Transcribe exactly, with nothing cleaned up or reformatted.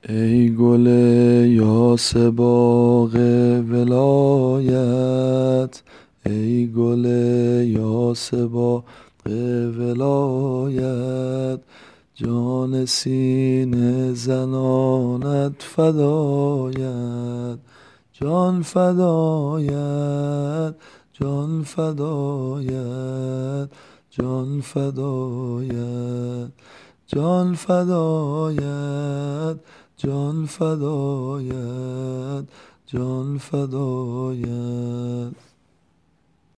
ای گل یاس باغ ولایت، ای گل یاس باغ ولایت، جان سینه زنانت فدایت، جان فدایت، جان فدایت، جان فدایت، جان فدایت، جان فدایت، جان فدایت.